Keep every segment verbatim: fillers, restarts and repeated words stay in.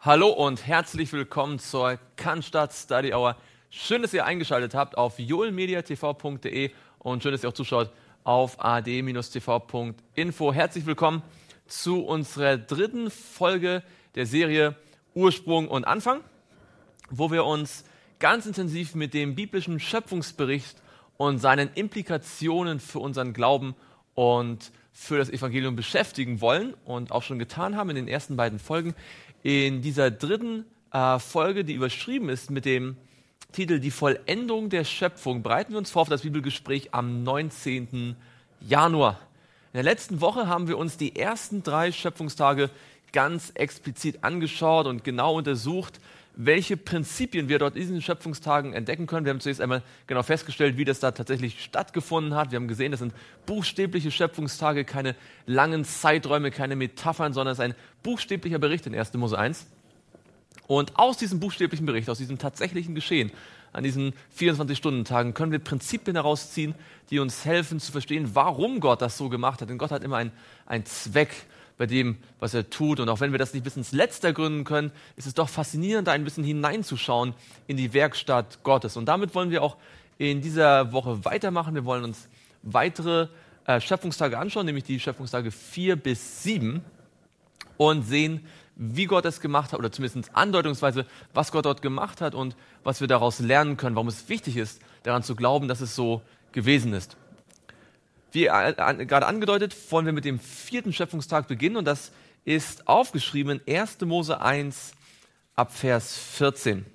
Hallo und herzlich willkommen zur Cannstatt Study Hour. Schön, dass ihr eingeschaltet habt auf joelmediatv punkt de und schön, dass ihr auch zuschaut auf a d T V punkt info. Herzlich willkommen zu unserer dritten Folge der Serie Ursprung und Anfang, wo wir uns ganz intensiv mit dem biblischen Schöpfungsbericht und seinen Implikationen für unseren Glauben und für das Evangelium beschäftigen wollen und auch schon getan haben in den ersten beiden Folgen. In dieser dritten äh, Folge, die überschrieben ist mit dem Titel Die Vollendung der Schöpfung, bereiten wir uns vor auf das Bibelgespräch am neunzehnten Januar. In der letzten Woche haben wir uns die ersten drei Schöpfungstage ganz explizit angeschaut und genau untersucht, welche Prinzipien wir dort in diesen Schöpfungstagen entdecken können. Wir haben zunächst einmal genau festgestellt, wie das da tatsächlich stattgefunden hat. Wir haben gesehen, das sind buchstäbliche Schöpfungstage, keine langen Zeiträume, keine Metaphern, sondern es ist ein buchstäblicher Bericht in erster Mose eins. Und aus diesem buchstäblichen Bericht, aus diesem tatsächlichen Geschehen, an diesen vierundzwanzig-Stunden-Tagen können wir Prinzipien herausziehen, die uns helfen zu verstehen, warum Gott das so gemacht hat. Denn Gott hat immer einen, einen Zweck bei dem, was er tut. Und auch wenn wir das nicht bis ins Letzte ergründen können, ist es doch faszinierend, da ein bisschen hineinzuschauen in die Werkstatt Gottes. Und damit wollen wir auch in dieser Woche weitermachen. Wir wollen uns weitere äh, Schöpfungstage anschauen, nämlich die Schöpfungstage vier bis sieben und sehen, wie Gott es gemacht hat, oder zumindest andeutungsweise, was Gott dort gemacht hat und was wir daraus lernen können, warum es wichtig ist, daran zu glauben, dass es so gewesen ist. Wie gerade angedeutet, wollen wir mit dem vierten Schöpfungstag beginnen und das ist aufgeschrieben in erster Mose eins ab Vers vierzehn.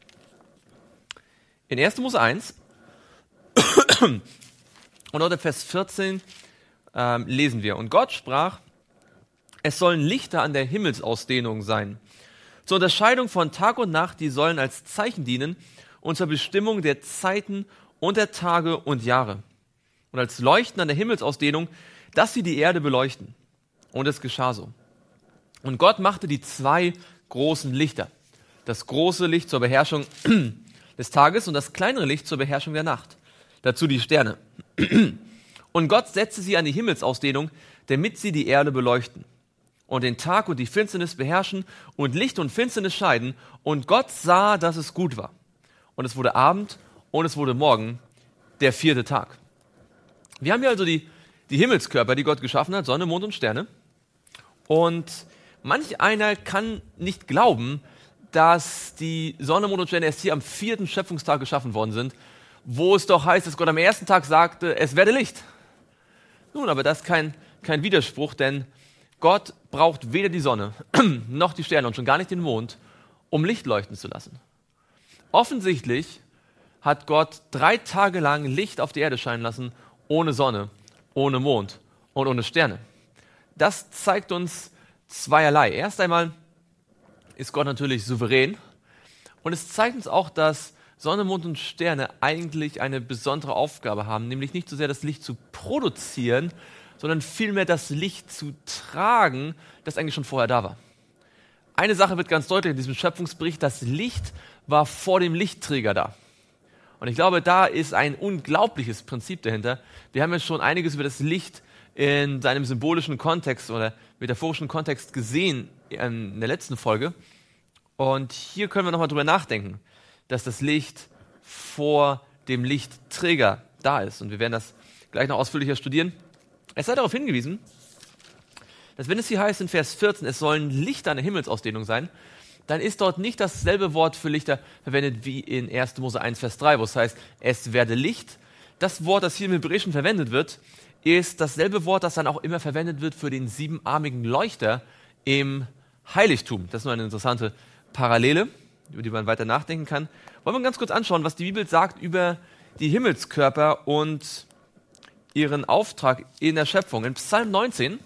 In erster Mose eins und dort ab Vers vierzehn äh, lesen wir: Und Gott sprach, es sollen Lichter an der Himmelsausdehnung sein, zur Unterscheidung von Tag und Nacht, die sollen als Zeichen dienen und zur Bestimmung der Zeiten und der Tage und Jahre. Und als Leuchten an der Himmelsausdehnung, dass sie die Erde beleuchten. Und es geschah so. Und Gott machte die zwei großen Lichter. Das große Licht zur Beherrschung des Tages und das kleinere Licht zur Beherrschung der Nacht. Dazu die Sterne. Und Gott setzte sie an die Himmelsausdehnung, damit sie die Erde beleuchten. Und den Tag und die Finsternis beherrschen und Licht und Finsternis scheiden. Und Gott sah, dass es gut war. Und es wurde Abend und es wurde Morgen, der vierte Tag. Wir haben hier also die, die Himmelskörper, die Gott geschaffen hat, Sonne, Mond und Sterne. Und manch einer kann nicht glauben, dass die Sonne, Mond und Sterne erst hier am vierten Schöpfungstag geschaffen worden sind, wo es doch heißt, dass Gott am ersten Tag sagte, es werde Licht. Nun, aber das ist kein, kein Widerspruch, denn Gott braucht weder die Sonne noch die Sterne und schon gar nicht den Mond, um Licht leuchten zu lassen. Offensichtlich hat Gott drei Tage lang Licht auf die Erde scheinen lassen, ohne Sonne, ohne Mond und ohne Sterne. Das zeigt uns zweierlei. Erst einmal ist Gott natürlich souverän und es zeigt uns auch, dass Sonne, Mond und Sterne eigentlich eine besondere Aufgabe haben, nämlich nicht so sehr das Licht zu produzieren, sondern vielmehr das Licht zu tragen, das eigentlich schon vorher da war. Eine Sache wird ganz deutlich in diesem Schöpfungsbericht: Das Licht war vor dem Lichtträger da. Und ich glaube, da ist ein unglaubliches Prinzip dahinter. Wir haben ja schon einiges über das Licht in seinem symbolischen Kontext oder metaphorischen Kontext gesehen in der letzten Folge. Und hier können wir nochmal drüber nachdenken, dass das Licht vor dem Lichtträger da ist. Und wir werden das gleich noch ausführlicher studieren. Es sei darauf hingewiesen, dass wenn es hier heißt in Vers vierzehn, es sollen Lichter an der Himmelsausdehnung sein, dann ist dort nicht dasselbe Wort für Lichter verwendet wie in erster Mose eins, Vers drei, wo es heißt, es werde Licht. Das Wort, das hier im Hebräischen verwendet wird, ist dasselbe Wort, das dann auch immer verwendet wird für den siebenarmigen Leuchter im Heiligtum. Das ist nur eine interessante Parallele, über die man weiter nachdenken kann. Wollen wir ganz kurz anschauen, was die Bibel sagt über die Himmelskörper und ihren Auftrag in der Schöpfung. In Psalm neunzehn,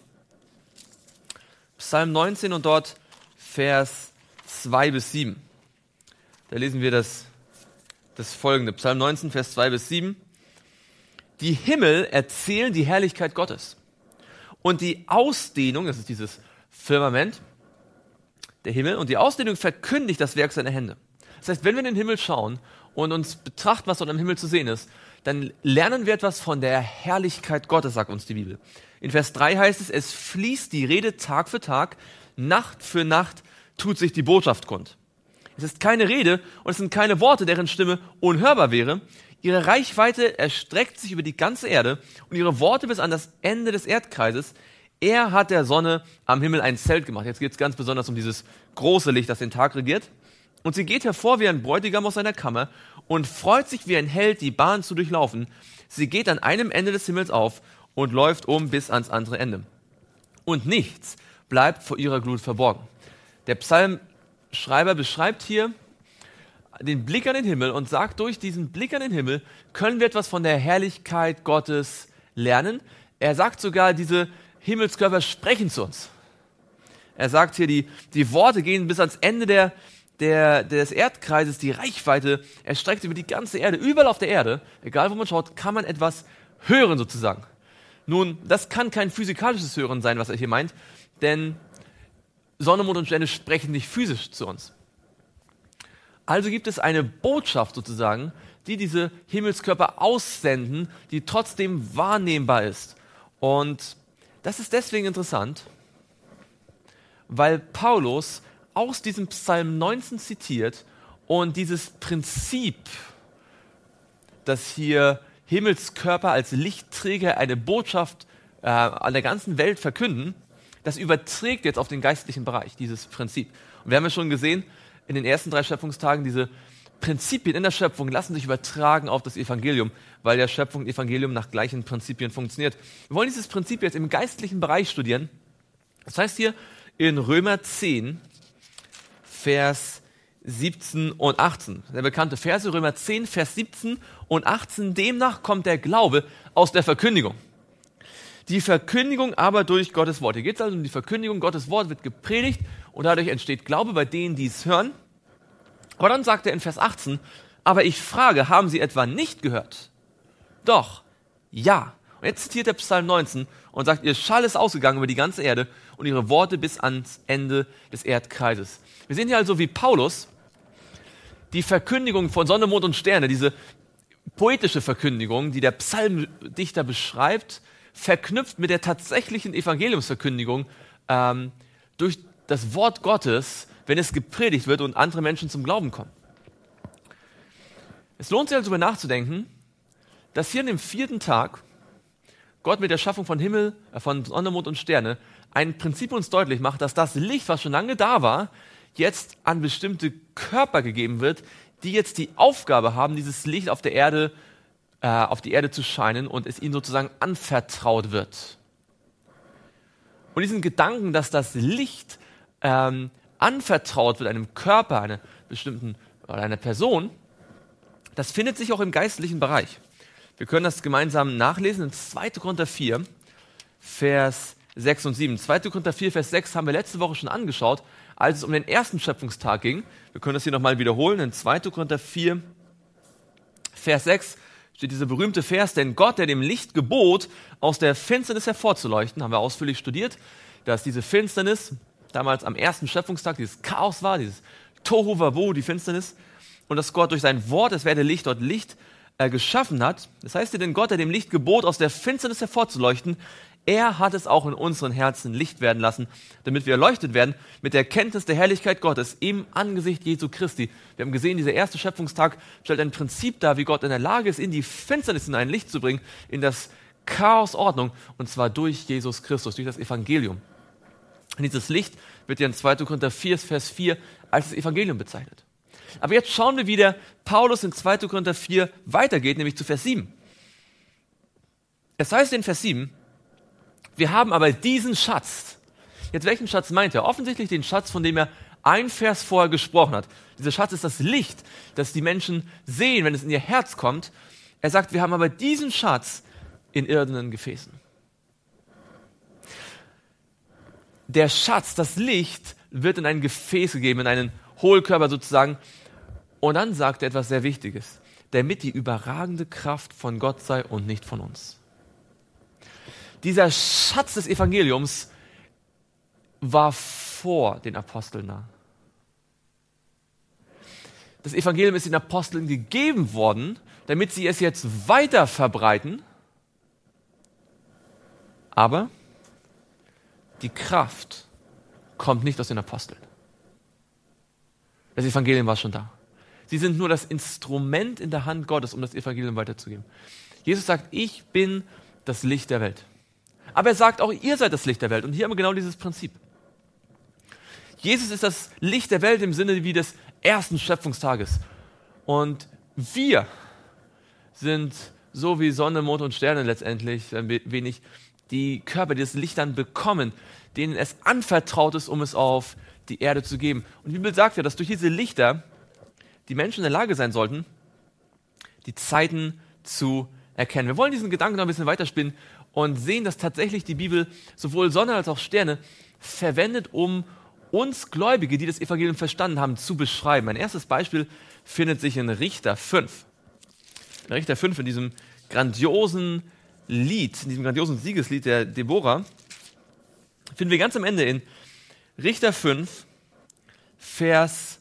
Psalm neunzehn und dort Vers zwei bis sieben. Da lesen wir das, das folgende. Psalm neunzehn, Vers zwei bis sieben. Die Himmel erzählen die Herrlichkeit Gottes. Und die Ausdehnung, das ist dieses Firmament, der Himmel, und die Ausdehnung verkündigt das Werk seiner Hände. Das heißt, wenn wir in den Himmel schauen und uns betrachten, was dort am Himmel zu sehen ist, dann lernen wir etwas von der Herrlichkeit Gottes, sagt uns die Bibel. In Vers drei heißt es, es fließt die Rede Tag für Tag, Nacht für Nacht tut sich die Botschaft kund. Es ist keine Rede und es sind keine Worte, deren Stimme unhörbar wäre. Ihre Reichweite erstreckt sich über die ganze Erde und ihre Worte bis an das Ende des Erdkreises. Er hat der Sonne am Himmel ein Zelt gemacht. Jetzt geht es ganz besonders um dieses große Licht, das den Tag regiert. Und sie geht hervor wie ein Bräutigam aus seiner Kammer und freut sich wie ein Held, die Bahn zu durchlaufen. Sie geht an einem Ende des Himmels auf und läuft um bis ans andere Ende. Und nichts bleibt vor ihrer Glut verborgen. Der Psalmschreiber beschreibt hier den Blick an den Himmel und sagt, durch diesen Blick an den Himmel können wir etwas von der Herrlichkeit Gottes lernen. Er sagt sogar, diese Himmelskörper sprechen zu uns. Er sagt hier, die, die Worte gehen bis ans Ende der, der, des Erdkreises, die Reichweite erstreckt über die ganze Erde. Überall auf der Erde, egal wo man schaut, kann man etwas hören sozusagen. Nun, das kann kein physikalisches Hören sein, was er hier meint, denn Sonne, Mond und Sterne sprechen nicht physisch zu uns. Also gibt es eine Botschaft sozusagen, die diese Himmelskörper aussenden, die trotzdem wahrnehmbar ist. Und das ist deswegen interessant, weil Paulus aus diesem Psalm neunzehn zitiert und dieses Prinzip, dass hier Himmelskörper als Lichtträger eine Botschaft äh, an der ganzen Welt verkünden, das überträgt jetzt auf den geistlichen Bereich, dieses Prinzip. Und wir haben ja schon gesehen, in den ersten drei Schöpfungstagen, diese Prinzipien in der Schöpfung lassen sich übertragen auf das Evangelium, weil der Schöpfung und Evangelium nach gleichen Prinzipien funktioniert. Wir wollen dieses Prinzip jetzt im geistlichen Bereich studieren. Das heißt hier in Römer zehn, Vers siebzehn und achtzehn. Der bekannte Verse, Römer zehn, Vers siebzehn und achtzehn. Demnach kommt der Glaube aus der Verkündigung. Die Verkündigung aber durch Gottes Wort. Hier geht es also um die Verkündigung. Gottes Wort wird gepredigt und dadurch entsteht Glaube bei denen, die es hören. Aber dann sagt er in Vers achtzehn, aber ich frage, haben sie etwa nicht gehört? Doch, ja. Und jetzt zitiert der Psalm neunzehn und sagt, ihr Schall ist ausgegangen über die ganze Erde und ihre Worte bis ans Ende des Erdkreises. Wir sehen hier also, wie Paulus die Verkündigung von Sonne, Mond und Sterne, diese poetische Verkündigung, die der Psalmdichter beschreibt, verknüpft mit der tatsächlichen Evangeliumsverkündigung ähm, durch das Wort Gottes, wenn es gepredigt wird und andere Menschen zum Glauben kommen. Es lohnt sich also darüber nachzudenken, dass hier an dem vierten Tag Gott mit der Schaffung von Himmel, äh, von Sonne, Mond und Sterne ein Prinzip uns deutlich macht, dass das Licht, was schon lange da war, jetzt an bestimmte Körper gegeben wird, die jetzt die Aufgabe haben, dieses Licht auf der Erde, äh, auf die Erde zu scheinen und es ihnen sozusagen anvertraut wird. Und diesen Gedanken, dass das Licht ähm, anvertraut wird einem Körper, einer bestimmten oder einer Person, das findet sich auch im geistlichen Bereich. Wir können das gemeinsam nachlesen in zweiter Korinther vier, Vers sechs und sieben. zweiter Korinther vier, Vers sechs haben wir letzte Woche schon angeschaut, als es um den ersten Schöpfungstag ging. Wir können das hier nochmal wiederholen. In zweiter Korinther vier, Vers sechs steht dieser berühmte Vers, denn Gott, der dem Licht gebot, aus der Finsternis hervorzuleuchten, haben wir ausführlich studiert, dass diese Finsternis damals am ersten Schöpfungstag dieses Chaos war, dieses Tohu Wabohu, die Finsternis, und dass Gott durch sein Wort, es werde Licht, dort Licht äh, geschaffen hat. Das heißt ja, denn Gott, der dem Licht gebot, aus der Finsternis hervorzuleuchten, er hat es auch in unseren Herzen Licht werden lassen, damit wir erleuchtet werden mit der Kenntnis der Herrlichkeit Gottes im Angesicht Jesu Christi. Wir haben gesehen, dieser erste Schöpfungstag stellt ein Prinzip dar, wie Gott in der Lage ist, in die Finsternis hinein Licht zu bringen, in das Chaos Ordnung, und zwar durch Jesus Christus, durch das Evangelium. Und dieses Licht wird ja in zweiter Korinther vier, Vers vier als das Evangelium bezeichnet. Aber jetzt schauen wir, wie der Paulus in zweiter Korinther vier weitergeht, nämlich zu Vers sieben. Es heißt in Vers sieben, wir haben aber diesen Schatz. Jetzt welchen Schatz meint er? Offensichtlich den Schatz, von dem er ein Vers vorher gesprochen hat. Dieser Schatz ist das Licht, das die Menschen sehen, wenn es in ihr Herz kommt. Er sagt, wir haben aber diesen Schatz in irdenen Gefäßen. Der Schatz, das Licht, wird in ein Gefäß gegeben, in einen Hohlkörper sozusagen. Und dann sagt er etwas sehr Wichtiges, damit die überragende Kraft von Gott sei und nicht von uns. Dieser Schatz des Evangeliums war vor den Aposteln da. Das Evangelium ist den Aposteln gegeben worden, damit sie es jetzt weiter verbreiten. Aber die Kraft kommt nicht aus den Aposteln. Das Evangelium war schon da. Sie sind nur das Instrument in der Hand Gottes, um das Evangelium weiterzugeben. Jesus sagt, ich bin das Licht der Welt. Aber er sagt auch, ihr seid das Licht der Welt. Und hier haben wir genau dieses Prinzip. Jesus ist das Licht der Welt im Sinne wie des ersten Schöpfungstages. Und wir sind so wie Sonne, Mond und Sterne letztendlich ein wenig die Körper, die das Licht dann bekommen, denen es anvertraut ist, um es auf die Erde zu geben. Und die Bibel sagt ja, dass durch diese Lichter die Menschen in der Lage sein sollten, die Zeiten zu erkennen. Wir wollen diesen Gedanken noch ein bisschen weiterspinnen und sehen, dass tatsächlich die Bibel sowohl Sonne als auch Sterne verwendet, um uns Gläubige, die das Evangelium verstanden haben, zu beschreiben. Ein erstes Beispiel findet sich in Richter fünf. In Richter fünf, in diesem grandiosen Lied, in diesem grandiosen Siegeslied der Deborah, finden wir ganz am Ende in Richter fünf, Vers,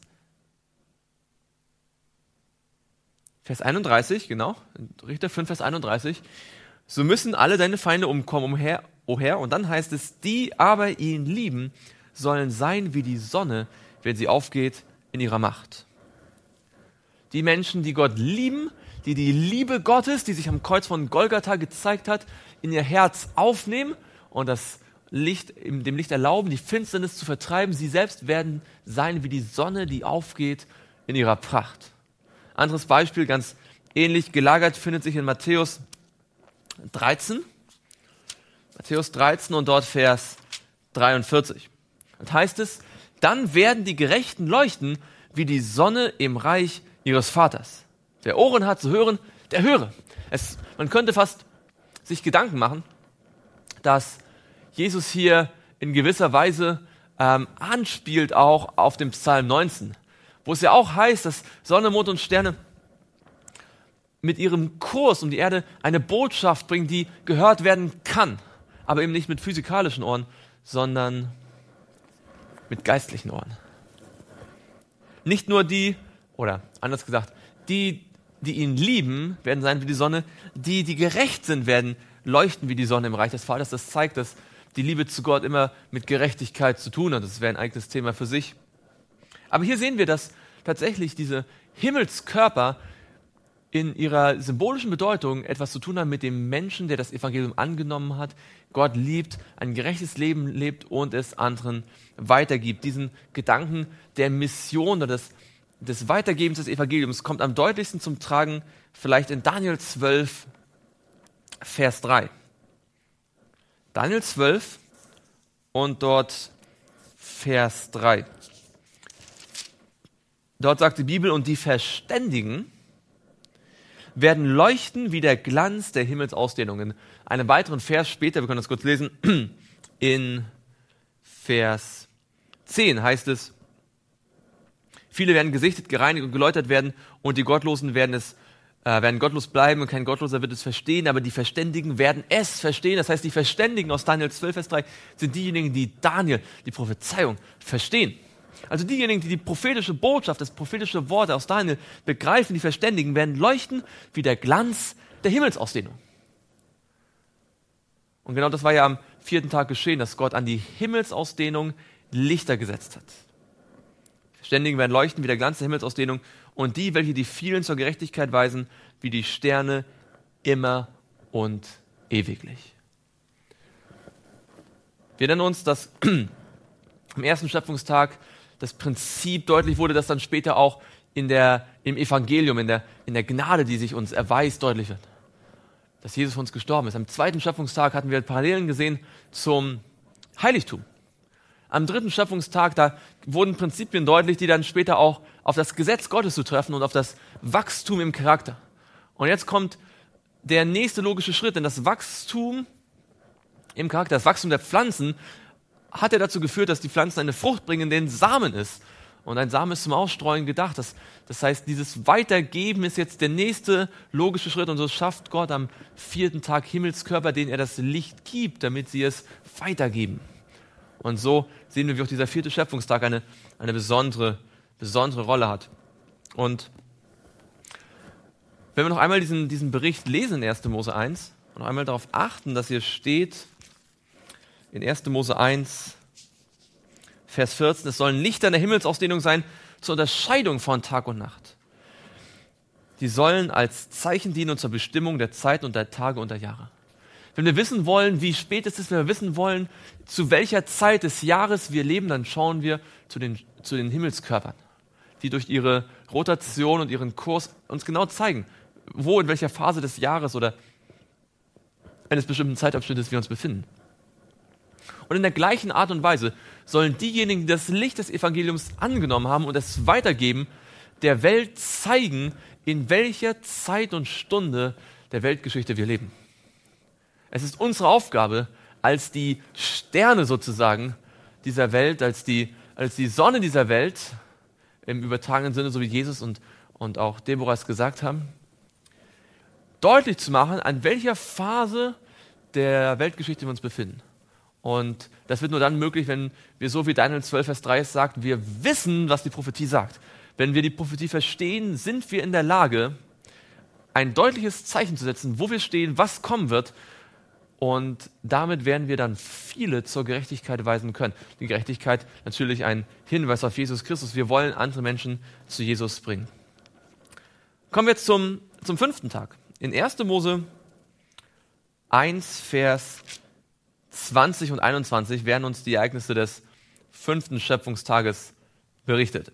Vers einunddreißig, genau, Richter fünf, Vers einunddreißig, so müssen alle deine Feinde umkommen, umher, o Herr, und dann heißt es, die aber ihn lieben, sollen sein wie die Sonne, wenn sie aufgeht in ihrer Macht. Die Menschen, die Gott lieben, die die Liebe Gottes, die sich am Kreuz von Golgatha gezeigt hat, in ihr Herz aufnehmen und das Licht, dem Licht erlauben, die Finsternis zu vertreiben. Sie selbst werden sein wie die Sonne, die aufgeht in ihrer Pracht. Anderes Beispiel, ganz ähnlich gelagert, findet sich in Matthäus dreizehn. Matthäus dreizehn und dort Vers dreiundvierzig. Und heißt es, dann werden die Gerechten leuchten wie die Sonne im Reich ihres Vaters. Wer Ohren hat zu hören, der höre. Es, man könnte fast sich Gedanken machen, dass Jesus hier in gewisser Weise ähm, anspielt auch auf den Psalm neunzehn, wo es ja auch heißt, dass Sonne, Mond und Sterne mit ihrem Kurs um die Erde eine Botschaft bringen, die gehört werden kann, aber eben nicht mit physikalischen Ohren, sondern mit geistlichen Ohren. Nicht nur die, oder anders gesagt, die, die ihn lieben, werden sein wie die Sonne, die, die gerecht sind, werden leuchten wie die Sonne im Reich des Vaters. Das zeigt, dass die Liebe zu Gott immer mit Gerechtigkeit zu tun hat. Das wäre ein eigenes Thema für sich. Aber hier sehen wir, dass tatsächlich diese Himmelskörper in ihrer symbolischen Bedeutung etwas zu tun haben mit dem Menschen, der das Evangelium angenommen hat, Gott liebt, ein gerechtes Leben lebt und es anderen weitergibt. Diesen Gedanken der Mission oder des, des Weitergebens des Evangeliums kommt am deutlichsten zum Tragen vielleicht in Daniel zwölf, Vers drei. Daniel zwölf und dort Vers drei. Dort sagt die Bibel, und die Verständigen werden leuchten wie der Glanz der Himmelsausdehnung. In einem weiteren Vers später, wir können das kurz lesen, in Vers zehn heißt es, viele werden gesichtet, gereinigt und geläutert werden und die Gottlosen werden es äh, werden gottlos bleiben und kein Gottloser wird es verstehen, aber die Verständigen werden es verstehen. Das heißt, die Verständigen aus Daniel zwölf, Vers drei sind diejenigen, die Daniel, die Prophezeiung, verstehen. Also diejenigen, die die prophetische Botschaft, das prophetische Wort aus Daniel begreifen, die Verständigen, werden leuchten wie der Glanz der Himmelsausdehnung. Und genau das war ja am vierten Tag geschehen, dass Gott an die Himmelsausdehnung Lichter gesetzt hat. Die Verständigen werden leuchten wie der Glanz der Himmelsausdehnung und die, welche die vielen zur Gerechtigkeit weisen, wie die Sterne immer und ewiglich. Wir erinnern uns, dass am ersten Schöpfungstag das Prinzip deutlich wurde, das dann später auch in der, im Evangelium, in der, in der Gnade, die sich uns erweist, deutlich wird. Dass Jesus für uns gestorben ist. Am zweiten Schöpfungstag hatten wir Parallelen gesehen zum Heiligtum. Am dritten Schöpfungstag, da wurden Prinzipien deutlich, die dann später auch auf das Gesetz Gottes zu treffen und auf das Wachstum im Charakter. Und jetzt kommt der nächste logische Schritt, denn das Wachstum im Charakter, das Wachstum der Pflanzen, hat er dazu geführt, dass die Pflanzen eine Frucht bringen, deren Samen ist. Und ein Samen ist zum Ausstreuen gedacht. Das, das heißt, dieses Weitergeben ist jetzt der nächste logische Schritt. Und so schafft Gott am vierten Tag Himmelskörper, denen er das Licht gibt, damit sie es weitergeben. Und so sehen wir, wie auch dieser vierte Schöpfungstag eine, eine besondere, besondere Rolle hat. Und wenn wir noch einmal diesen, diesen Bericht lesen in erster Mose eins und noch einmal darauf achten, dass hier steht, in erster Mose eins, Vers vierzehn, es sollen Lichter in der Himmelsausdehnung sein zur Unterscheidung von Tag und Nacht. Die sollen als Zeichen dienen und zur Bestimmung der Zeiten und der Tage und der Jahre. Wenn wir wissen wollen, wie spät es ist, wenn wir wissen wollen, zu welcher Zeit des Jahres wir leben, dann schauen wir zu den, zu den Himmelskörpern, die durch ihre Rotation und ihren Kurs uns genau zeigen, wo, in welcher Phase des Jahres oder eines bestimmten Zeitabschnittes wir uns befinden. Und in der gleichen Art und Weise sollen diejenigen, die das Licht des Evangeliums angenommen haben und es weitergeben, der Welt zeigen, in welcher Zeit und Stunde der Weltgeschichte wir leben. Es ist unsere Aufgabe, als die Sterne sozusagen dieser Welt, als die, als die Sonne dieser Welt, im übertragenen Sinne, so wie Jesus und, und auch Deborah es gesagt haben, deutlich zu machen, an welcher Phase der Weltgeschichte wir uns befinden. Und das wird nur dann möglich, wenn wir, so wie Daniel zwölf, Vers drei es sagt, wir wissen, was die Prophetie sagt. Wenn wir die Prophetie verstehen, sind wir in der Lage, ein deutliches Zeichen zu setzen, wo wir stehen, was kommen wird. Und damit werden wir dann viele zur Gerechtigkeit weisen können. Die Gerechtigkeit natürlich ein Hinweis auf Jesus Christus. Wir wollen andere Menschen zu Jesus bringen. Kommen wir jetzt zum, zum fünften Tag. In erster Mose eins, Vers zwanzig und einundzwanzig werden uns die Ereignisse des fünften Schöpfungstages berichtet.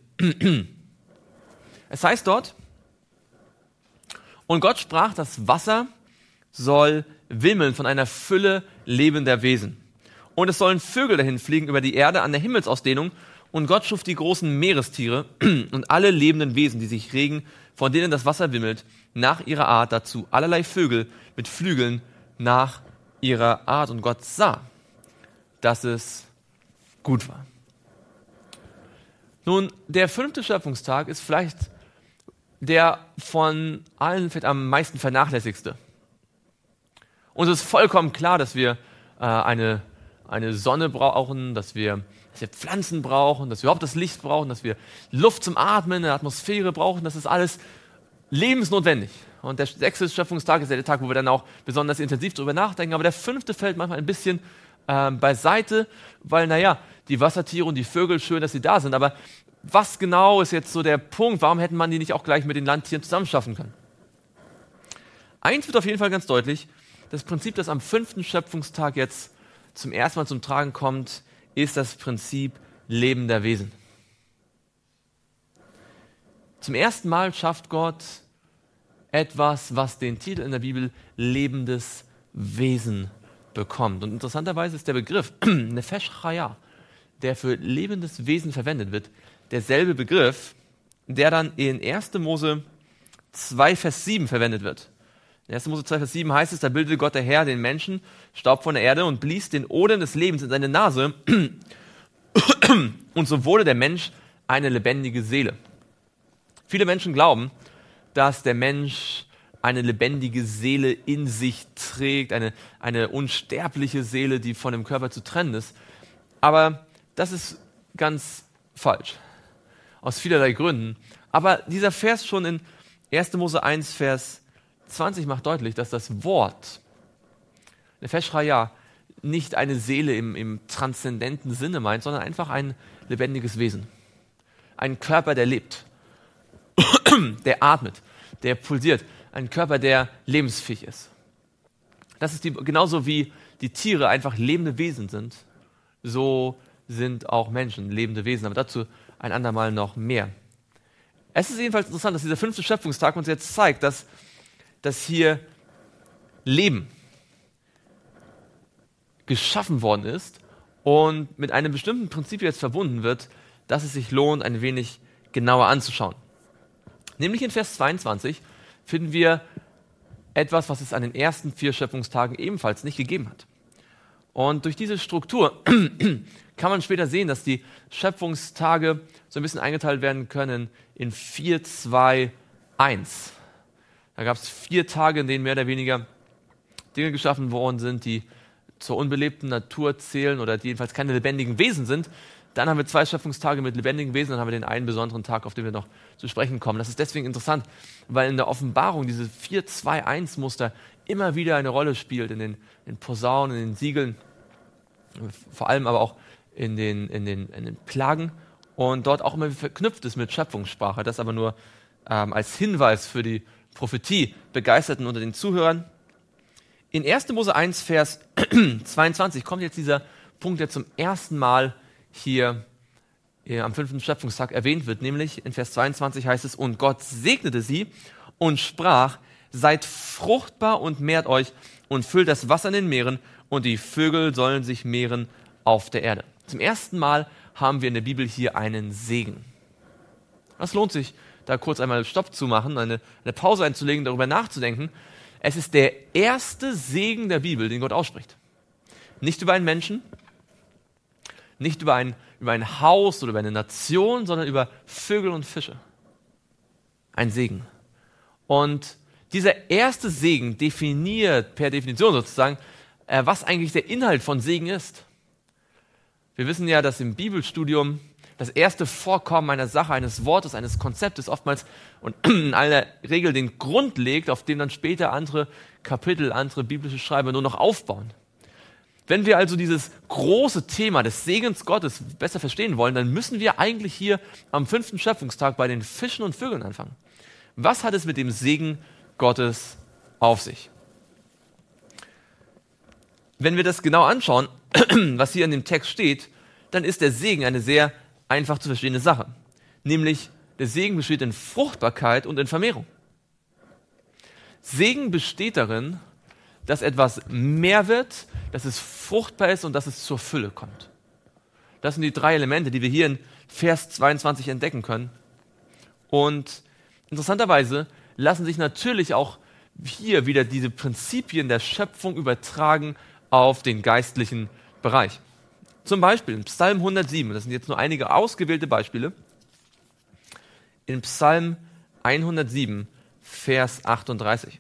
Es heißt dort, und Gott sprach, das Wasser soll wimmeln von einer Fülle lebender Wesen. Und es sollen Vögel dahin fliegen über die Erde an der Himmelsausdehnung. Und Gott schuf die großen Meerestiere und alle lebenden Wesen, die sich regen, von denen das Wasser wimmelt, nach ihrer Art, dazu allerlei Vögel mit Flügeln nach ihrer Art. Und Gott sah, dass es gut war. Nun, der fünfte Schöpfungstag ist vielleicht der von allen vielleicht am meisten vernachlässigste. Uns ist vollkommen klar, dass wir äh, eine, eine Sonne brauchen, dass wir, dass wir Pflanzen brauchen, dass wir überhaupt das Licht brauchen, dass wir Luft zum Atmen, eine Atmosphäre brauchen. Das ist alles lebensnotwendig. Und der sechste Schöpfungstag ist ja der Tag, wo wir dann auch besonders intensiv darüber nachdenken. Aber der fünfte fällt manchmal ein bisschen äh, beiseite, weil, naja, die Wassertiere und die Vögel, schön, dass sie da sind. Aber was genau ist jetzt so der Punkt? Warum hätte man die nicht auch gleich mit den Landtieren zusammenschaffen können? Eins wird auf jeden Fall ganz deutlich. Das Prinzip, das am fünften Schöpfungstag jetzt zum ersten Mal zum Tragen kommt, ist das Prinzip lebender Wesen. Zum ersten Mal schafft Gott etwas, was den Titel in der Bibel lebendes Wesen bekommt. Und interessanterweise ist der Begriff Nefesh Chaya, der für lebendes Wesen verwendet wird, derselbe Begriff, der dann in erster Mose zwei, Vers sieben verwendet wird. In erster Mose zwei, Vers sieben heißt es, da bildete Gott der Herr den Menschen, Staub von der Erde und blies den Odem des Lebens in seine Nase und so wurde der Mensch eine lebendige Seele. Viele Menschen glauben, dass der Mensch eine lebendige Seele in sich trägt, eine, eine unsterbliche Seele, die von dem Körper zu trennen ist. Aber das ist ganz falsch, aus vielerlei Gründen. Aber dieser Vers schon in erster Mose eins, Vers zwanzig macht deutlich, dass das Wort, Nefesh Chaya, nicht eine Seele im, im transzendenten Sinne meint, sondern einfach ein lebendiges Wesen. Ein Körper, der lebt, der atmet, der pulsiert. Ein Körper, der lebensfähig ist. Das ist die, genauso wie die Tiere einfach lebende Wesen sind, so sind auch Menschen lebende Wesen. Aber dazu ein andermal noch mehr. Es ist jedenfalls interessant, dass dieser fünfte Schöpfungstag uns jetzt zeigt, dass, dass hier Leben geschaffen worden ist und mit einem bestimmten Prinzip jetzt verbunden wird, dass es sich lohnt, ein wenig genauer anzuschauen. Nämlich in Vers zweiundzwanzig finden wir etwas, was es an den ersten vier Schöpfungstagen ebenfalls nicht gegeben hat. Und durch diese Struktur kann man später sehen, dass die Schöpfungstage so ein bisschen eingeteilt werden können in vier, zwei, eins. Da gab es vier Tage, in denen mehr oder weniger Dinge geschaffen worden sind, die zur unbelebten Natur zählen oder die jedenfalls keine lebendigen Wesen sind. Dann haben wir zwei Schöpfungstage mit lebendigen Wesen, dann haben wir den einen besonderen Tag, auf den wir noch zu sprechen kommen. Das ist deswegen interessant, weil in der Offenbarung diese vier zwei eins Muster immer wieder eine Rolle spielt, in den, in den Posaunen, in den Siegeln, vor allem aber auch in den, in den, in den Plagen und dort auch immer verknüpft ist mit Schöpfungssprache. Das aber nur ähm, als Hinweis für die Prophetie Begeisterten unter den Zuhörern. In erster Mose eins, Vers zweiundzwanzig kommt jetzt dieser Punkt, der zum ersten Mal hier, hier am fünften Schöpfungstag erwähnt wird, nämlich in Vers zweiundzwanzig heißt es, und Gott segnete sie und sprach, seid fruchtbar und mehrt euch und füllt das Wasser in den Meeren und die Vögel sollen sich mehren auf der Erde. Zum ersten Mal haben wir in der Bibel hier einen Segen. Es lohnt sich, da kurz einmal Stopp zu machen, eine, eine Pause einzulegen, darüber nachzudenken. Es ist der erste Segen der Bibel, den Gott ausspricht. Nicht über einen Menschen, nicht über ein, über ein Haus oder über eine Nation, sondern über Vögel und Fische. Ein Segen. Und dieser erste Segen definiert per Definition sozusagen, äh, was eigentlich der Inhalt von Segen ist. Wir wissen ja, dass im Bibelstudium das erste Vorkommen einer Sache, eines Wortes, eines Konzeptes oftmals und in aller Regel den Grund legt, auf dem dann später andere Kapitel, andere biblische Schreiber nur noch aufbauen. Wenn wir also dieses große Thema des Segens Gottes besser verstehen wollen, dann müssen wir eigentlich hier am fünften Schöpfungstag bei den Fischen und Vögeln anfangen. Was hat es mit dem Segen Gottes auf sich? Wenn wir das genau anschauen, was hier in dem Text steht, dann ist der Segen eine sehr einfach zu verstehende Sache. Nämlich, der Segen besteht in Fruchtbarkeit und in Vermehrung. Segen besteht darin, dass etwas mehr wird, dass es fruchtbar ist und dass es zur Fülle kommt. Das sind die drei Elemente, die wir hier in Vers zweiundzwanzig entdecken können. Und interessanterweise lassen sich natürlich auch hier wieder diese Prinzipien der Schöpfung übertragen auf den geistlichen Bereich. Zum Beispiel in Psalm hundertsieben, das sind jetzt nur einige ausgewählte Beispiele. In Psalm hundertsieben, Vers achtunddreißig.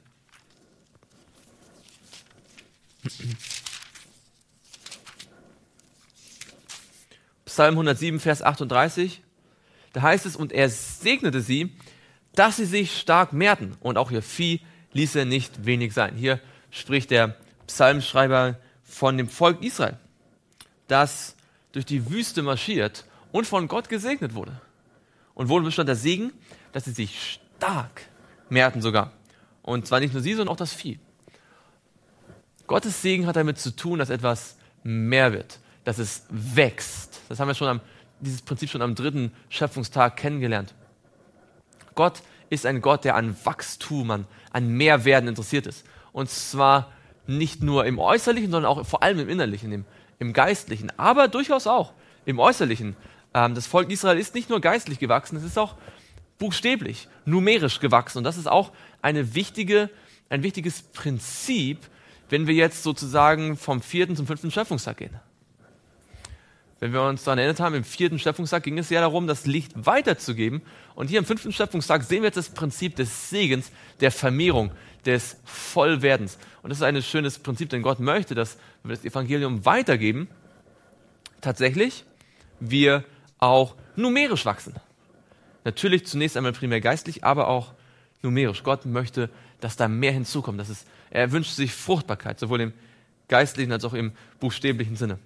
Psalm hundertsieben, Vers achtunddreißig, da heißt es, und er segnete sie, dass sie sich stark mehrten, und auch ihr Vieh ließ er nicht wenig sein. Hier spricht der Psalmschreiber von dem Volk Israel, das durch die Wüste marschiert und von Gott gesegnet wurde. Und worin bestand der Segen? Dass sie sich stark mehrten sogar. Und zwar nicht nur sie, sondern auch das Vieh. Gottes Segen hat damit zu tun, dass etwas mehr wird, dass es wächst. Das haben wir schon am, dieses Prinzip schon am dritten Schöpfungstag kennengelernt. Gott ist ein Gott, der an Wachstum, an, an Mehrwerden interessiert ist. Und zwar nicht nur im Äußerlichen, sondern auch vor allem im Innerlichen, im, im Geistlichen, aber durchaus auch im Äußerlichen. Ähm, das Volk Israel ist nicht nur geistlich gewachsen, es ist auch buchstäblich, numerisch gewachsen. Und das ist auch eine wichtige, ein wichtiges Prinzip, wenn wir jetzt sozusagen vom vierten zum fünften Schöpfungstag gehen. Wenn wir uns daran erinnert haben, im vierten Schöpfungstag ging es ja darum, das Licht weiterzugeben. Und hier im fünften Schöpfungstag sehen wir jetzt das Prinzip des Segens, der Vermehrung, des Vollwerdens. Und das ist ein schönes Prinzip, denn Gott möchte, dass wir das Evangelium weitergeben, tatsächlich wir auch numerisch wachsen. Natürlich zunächst einmal primär geistlich, aber auch numerisch. Gott möchte, dass da mehr hinzukommt. Dass es, er wünscht sich Fruchtbarkeit, sowohl im geistlichen als auch im buchstäblichen Sinne.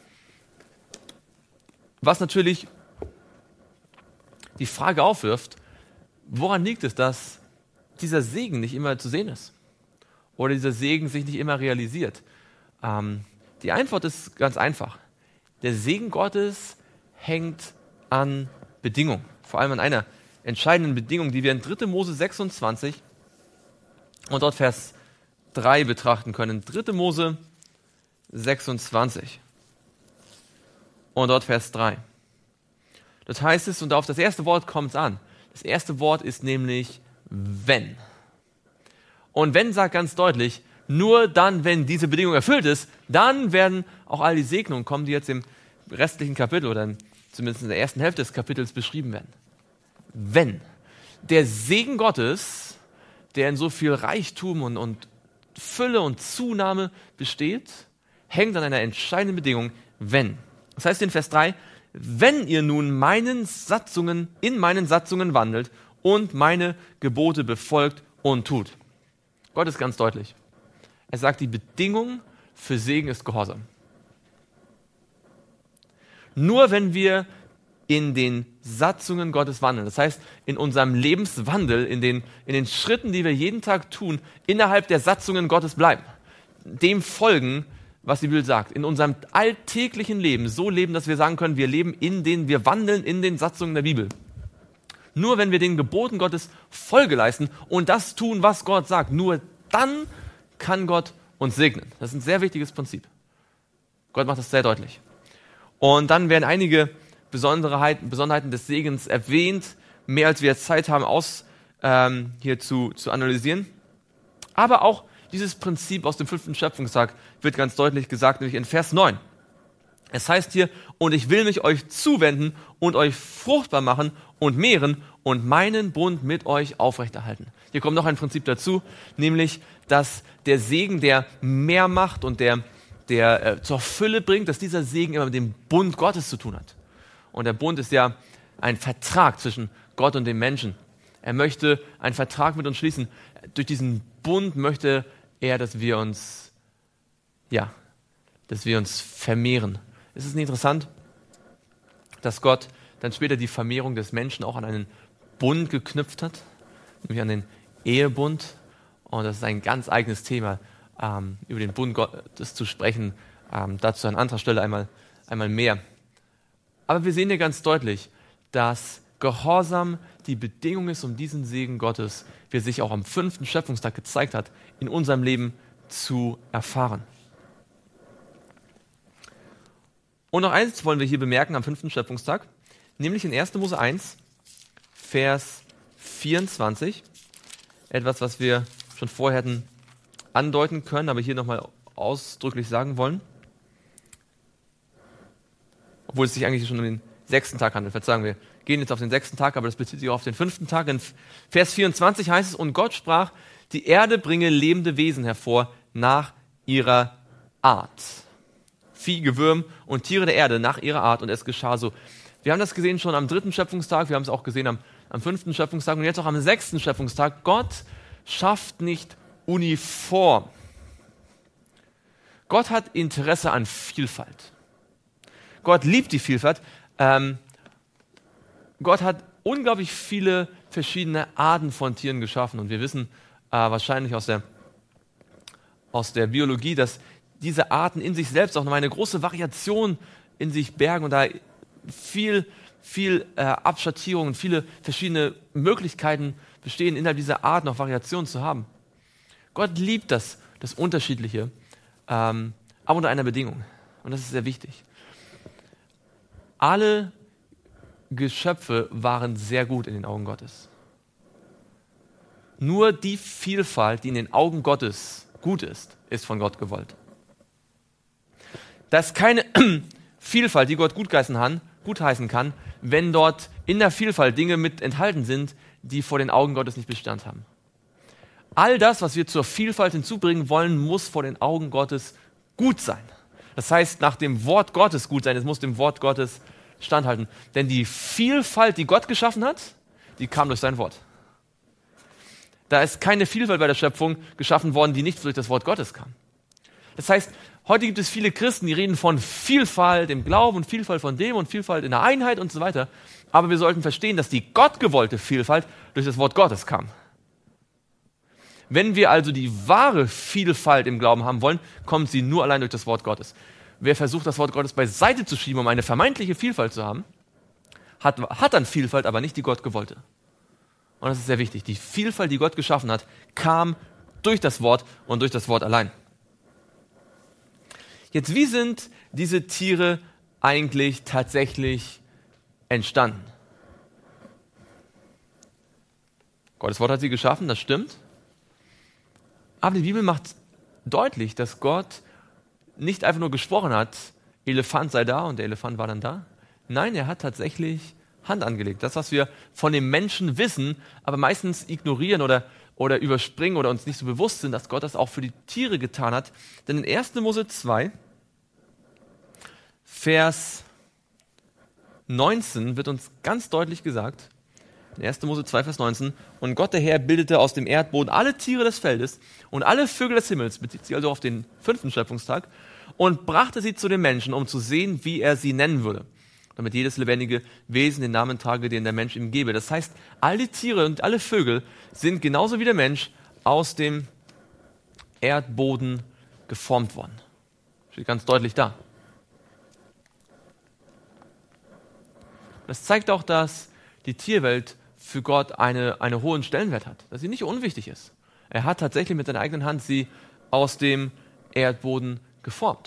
Was natürlich die Frage aufwirft, woran liegt es, dass dieser Segen nicht immer zu sehen ist? Oder dieser Segen sich nicht immer realisiert? Ähm, die Antwort ist ganz einfach. Der Segen Gottes hängt an Bedingungen. Vor allem an einer entscheidenden Bedingung, die wir in dritter Mose sechsundzwanzig und dort Vers drei betrachten können. dritter Mose sechsundzwanzig und dort Vers drei. Das heißt es, und auf das erste Wort kommt es an. Das erste Wort ist nämlich wenn. Und wenn sagt ganz deutlich, nur dann, wenn diese Bedingung erfüllt ist, dann werden auch all die Segnungen kommen, die jetzt im restlichen Kapitel oder zumindest in der ersten Hälfte des Kapitels beschrieben werden. Wenn. Der Segen Gottes, der in so viel Reichtum und, und Fülle und Zunahme besteht, hängt an einer entscheidenden Bedingung, wenn. Das heißt in Vers drei, wenn ihr nun meinen Satzungen, in meinen Satzungen wandelt und meine Gebote befolgt und tut. Gott ist ganz deutlich. Er sagt, die Bedingung für Segen ist Gehorsam. Nur wenn wir in den Satzungen Gottes wandeln. Das heißt, in unserem Lebenswandel, in den, in den Schritten, die wir jeden Tag tun, innerhalb der Satzungen Gottes bleiben. Dem folgen, was die Bibel sagt. In unserem alltäglichen Leben so leben, dass wir sagen können, wir leben in den, wir wandeln in den Satzungen der Bibel. Nur wenn wir den Geboten Gottes Folge leisten und das tun, was Gott sagt, nur dann kann Gott uns segnen. Das ist ein sehr wichtiges Prinzip. Gott macht das sehr deutlich. Und dann werden einige Besonderheiten, Besonderheiten des Segens erwähnt, mehr als wir jetzt Zeit haben, aus, ähm, hier zu, zu analysieren. Aber auch dieses Prinzip aus dem fünften Schöpfungstag wird ganz deutlich gesagt, nämlich in Vers neun. Es heißt hier, und ich will mich euch zuwenden und euch fruchtbar machen und mehren und meinen Bund mit euch aufrechterhalten. Hier kommt noch ein Prinzip dazu, nämlich, dass der Segen, der mehr macht und der, der äh, zur Fülle bringt, dass dieser Segen immer mit dem Bund Gottes zu tun hat. Und der Bund ist ja ein Vertrag zwischen Gott und dem Menschen. Er möchte einen Vertrag mit uns schließen. Durch diesen Bund möchte er, dass wir uns, ja, dass wir uns vermehren. Ist es nicht interessant, dass Gott dann später die Vermehrung des Menschen auch an einen Bund geknüpft hat, nämlich an den Ehebund? Und das ist ein ganz eigenes Thema, ähm, über den Bund Gottes zu sprechen. Ähm, dazu an anderer Stelle einmal, einmal mehr. Aber wir sehen hier ganz deutlich, dass Gehorsam die Bedingung ist, um diesen Segen Gottes, wie er sich auch am fünften Schöpfungstag gezeigt hat, in unserem Leben zu erfahren. Und noch eins wollen wir hier bemerken am fünften Schöpfungstag, nämlich in erster Mose eins, Vers vierundzwanzig. Etwas, was wir schon vorher hätten andeuten können, aber hier nochmal ausdrücklich sagen wollen. Obwohl es sich eigentlich schon um den sechsten Tag handelt. Verzeihung, wir gehen jetzt auf den sechsten Tag, aber das bezieht sich auch auf den fünften Tag. In Vers vierundzwanzig heißt es, und Gott sprach, die Erde bringe lebende Wesen hervor nach ihrer Art. Vieh, Gewürm und Tiere der Erde nach ihrer Art, und es geschah so. Wir haben das gesehen schon am dritten Schöpfungstag, wir haben es auch gesehen am, am fünften Schöpfungstag und jetzt auch am sechsten Schöpfungstag. Gott schafft nicht uniform. Gott hat Interesse an Vielfalt. Gott liebt die Vielfalt. Ähm, Gott hat unglaublich viele verschiedene Arten von Tieren geschaffen. Und wir wissen äh, wahrscheinlich aus der, aus der Biologie, dass diese Arten in sich selbst auch noch eine große Variation in sich bergen und da viel, viel äh, Abschattierungen, viele verschiedene Möglichkeiten bestehen, innerhalb dieser Art noch Variationen zu haben. Gott liebt das, das Unterschiedliche, ähm, aber unter einer Bedingung. Und das ist sehr wichtig. Alle Geschöpfe waren sehr gut in den Augen Gottes. Nur die Vielfalt, die in den Augen Gottes gut ist, ist von Gott gewollt. Da ist keine Vielfalt, die Gott gutheißen kann, gutheißen kann, wenn dort in der Vielfalt Dinge mit enthalten sind, die vor den Augen Gottes nicht Bestand haben. All das, was wir zur Vielfalt hinzubringen wollen, muss vor den Augen Gottes gut sein. Das heißt, nach dem Wort Gottes gut sein, es muss dem Wort Gottes standhalten. Denn die Vielfalt, die Gott geschaffen hat, die kam durch sein Wort. Da ist keine Vielfalt bei der Schöpfung geschaffen worden, die nicht durch das Wort Gottes kam. Das heißt, heute gibt es viele Christen, die reden von Vielfalt im Glauben und Vielfalt von dem und Vielfalt in der Einheit und so weiter. Aber wir sollten verstehen, dass die gottgewollte Vielfalt durch das Wort Gottes kam. Wenn wir also die wahre Vielfalt im Glauben haben wollen, kommt sie nur allein durch das Wort Gottes. Wer versucht, das Wort Gottes beiseite zu schieben, um eine vermeintliche Vielfalt zu haben, hat, hat dann Vielfalt, aber nicht die Gott gewollte. Und das ist sehr wichtig. Die Vielfalt, die Gott geschaffen hat, kam durch das Wort und durch das Wort allein. Jetzt, wie sind diese Tiere eigentlich tatsächlich entstanden? Gottes Wort hat sie geschaffen, das stimmt. Aber die Bibel macht deutlich, dass Gott nicht einfach nur gesprochen hat, Elefant sei da und der Elefant war dann da. Nein, er hat tatsächlich Hand angelegt. Das, was wir von dem Menschen wissen, aber meistens ignorieren oder, oder überspringen oder uns nicht so bewusst sind, dass Gott das auch für die Tiere getan hat. Denn in erster Mose zwei, Vers neunzehn wird uns ganz deutlich gesagt, in erster Mose zwei, Vers neunzehn, und Gott der Herr bildete aus dem Erdboden alle Tiere des Feldes und alle Vögel des Himmels, bezieht sich also auf den fünften Schöpfungstag, und brachte sie zu den Menschen, um zu sehen, wie er sie nennen würde. damit jedes lebendige Wesen den Namen trage, den der Mensch ihm gebe. Das heißt, all die Tiere und alle Vögel sind genauso wie der Mensch aus dem Erdboden geformt worden. Steht ganz deutlich da. Das zeigt auch, dass die Tierwelt für Gott eine, einen hohen Stellenwert hat, dass sie nicht unwichtig ist. Er hat tatsächlich mit seiner eigenen Hand sie aus dem Erdboden geformt.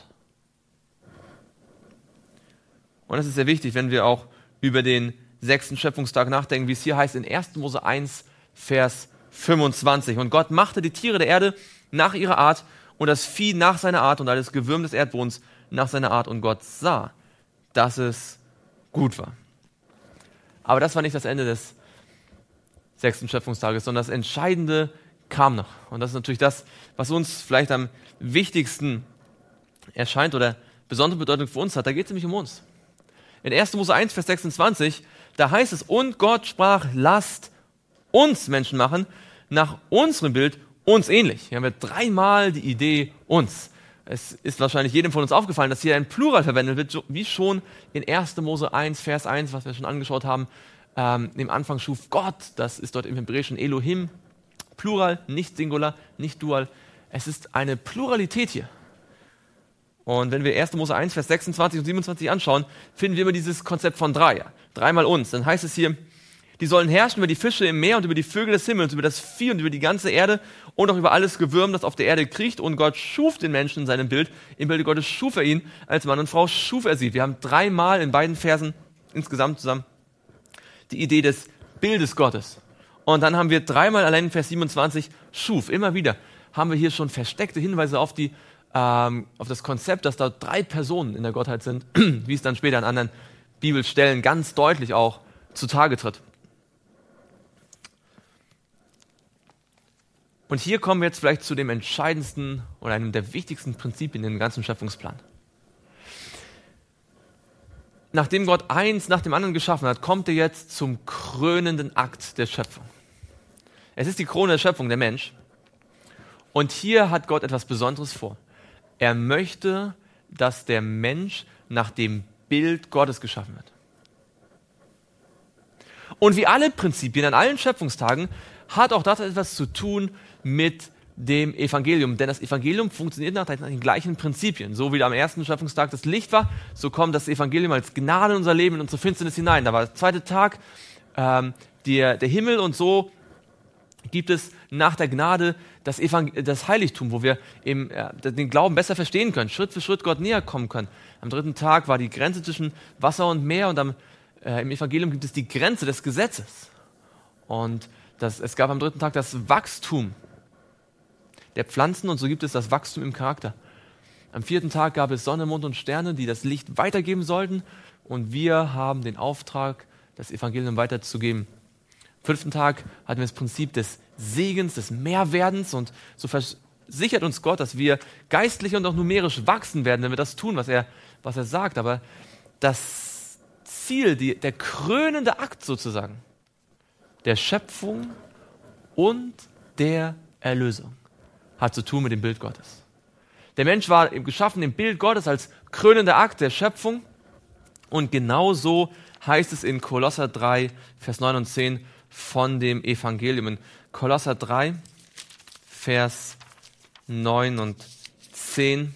Und das ist sehr wichtig, wenn wir auch über den sechsten Schöpfungstag nachdenken, wie es hier heißt in erster Mose eins, Vers fünfundzwanzig. Und Gott machte die Tiere der Erde nach ihrer Art und das Vieh nach seiner Art und alles Gewürm des Erdbodens nach seiner Art. Und Gott sah, dass es gut war. Aber das war nicht das Ende des sechsten Schöpfungstages, sondern das Entscheidende kam noch. Und das ist natürlich das, was uns vielleicht am wichtigsten erscheint oder besondere Bedeutung für uns hat. Da geht es nämlich um uns. In erster Mose eins, Vers sechsundzwanzig, da heißt es, und Gott sprach, lasst uns Menschen machen, nach unserem Bild, uns ähnlich. Hier haben wir dreimal die Idee uns. Es ist wahrscheinlich jedem von uns aufgefallen, dass hier ein Plural verwendet wird, wie schon in erster Mose eins, Vers eins, was wir schon angeschaut haben. Ähm, im Anfang schuf Gott, das ist dort im Hebräischen Elohim, Plural, nicht Singular, nicht Dual. Es ist eine Pluralität hier. Und wenn wir erster Mose eins, Vers sechsundzwanzig und siebenundzwanzig anschauen, finden wir immer dieses Konzept von drei. Dreimal uns. Dann heißt es hier, die sollen herrschen über die Fische im Meer und über die Vögel des Himmels, über das Vieh und über die ganze Erde und auch über alles Gewürm, das auf der Erde kriecht. Und Gott schuf den Menschen in seinem Bild. Im Bilde Gottes schuf er ihn. Als Mann und Frau schuf er sie. Wir haben dreimal in beiden Versen insgesamt zusammen die Idee des Bildes Gottes. Und dann haben wir dreimal allein in Vers siebenundzwanzig schuf. Immer wieder haben wir hier schon versteckte Hinweise auf die ähm, auf das Konzept, dass da drei Personen in der Gottheit sind, wie es dann später an anderen Bibelstellen ganz deutlich auch zutage tritt. Und hier kommen wir jetzt vielleicht zu dem entscheidendsten oder einem der wichtigsten Prinzipien in dem ganzen Schöpfungsplan. Nachdem Gott eins nach dem anderen geschaffen hat, kommt er jetzt zum krönenden Akt der Schöpfung. Es ist die Krone der Schöpfung, der Mensch. Und hier hat Gott etwas Besonderes vor. Er möchte, dass der Mensch nach dem Bild Gottes geschaffen wird. Und wie alle Prinzipien an allen Schöpfungstagen hat auch das etwas zu tun mit dem Evangelium. Denn das Evangelium funktioniert nach den gleichen Prinzipien. So wie am ersten Schöpfungstag das Licht war, so kommt das Evangelium als Gnade in unser Leben, in unsere Finsternis hinein. Da war der zweite Tag, ähm, der, der Himmel, und so gibt es nach der Gnade das, Evangel- das Heiligtum, wo wir im, äh, den Glauben besser verstehen können, Schritt für Schritt Gott näher kommen können. Am dritten Tag war die Grenze zwischen Wasser und Meer, und am, äh, im Evangelium gibt es die Grenze des Gesetzes. Und das, es gab am dritten Tag das Wachstum der Pflanzen, und so gibt es das Wachstum im Charakter. Am vierten Tag gab es Sonne, Mond und Sterne, die das Licht weitergeben sollten, und wir haben den Auftrag, das Evangelium weiterzugeben. Am fünften Tag hatten wir das Prinzip des Segens, des Mehrwerdens, und so versichert uns Gott, dass wir geistlich und auch numerisch wachsen werden, wenn wir das tun, was er, was er sagt. Aber das Ziel, die, der krönende Akt sozusagen, der Schöpfung und der Erlösung, hat zu tun mit dem Bild Gottes. Der Mensch war geschaffen im Bild Gottes als krönender Akt der Schöpfung, und genauso heißt es in Kolosser drei, Vers neun und zehn von dem Evangelium. In Kolosser drei, Vers neun und zehn.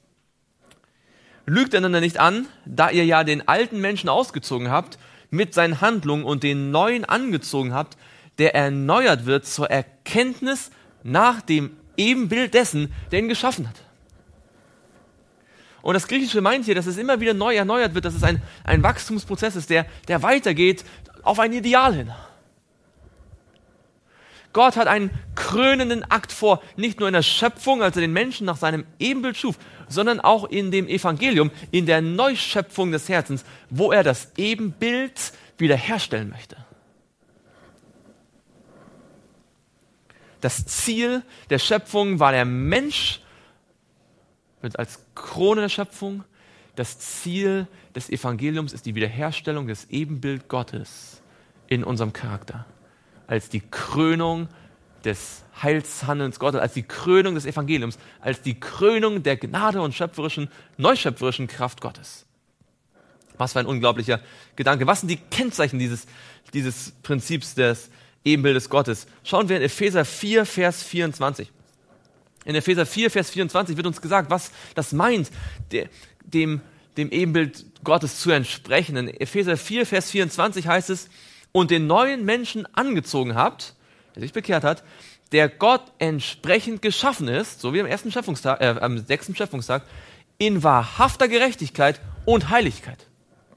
Lügt einander nicht an, da ihr ja den alten Menschen ausgezogen habt, mit seinen Handlungen, und den neuen angezogen habt, der erneuert wird zur Erkenntnis nach dem Ebenbild dessen, der ihn geschaffen hat. Und das Griechische meint hier, dass es immer wieder neu erneuert wird, dass es ein, ein Wachstumsprozess ist, der, der weitergeht auf ein Ideal hin. Gott hat einen krönenden Akt vor, nicht nur in der Schöpfung, als er den Menschen nach seinem Ebenbild schuf, sondern auch in dem Evangelium, in der Neuschöpfung des Herzens, wo er das Ebenbild wiederherstellen möchte. Das Ziel der Schöpfung war der Mensch, wird als Krone der Schöpfung. Das Ziel des Evangeliums ist die Wiederherstellung des Ebenbild Gottes in unserem Charakter. Als die Krönung des Heilshandelns Gottes, als die Krönung des Evangeliums, als die Krönung der Gnade und schöpferischen, neuschöpferischen Kraft Gottes. Was für ein unglaublicher Gedanke. Was sind die Kennzeichen dieses, dieses Prinzips des Ebenbildes Gottes? Schauen wir in Epheser vier, Vers vierundzwanzig. In Epheser vier, Vers vierundzwanzig wird uns gesagt, was das meint, der, dem, dem Ebenbild Gottes zu entsprechen. In Epheser vier, Vers vierundzwanzig heißt es, und den neuen Menschen angezogen habt, der sich bekehrt hat, der Gott entsprechend geschaffen ist, so wie am ersten Schöpfungstag, äh, am sechsten Schöpfungstag, in wahrhafter Gerechtigkeit und Heiligkeit.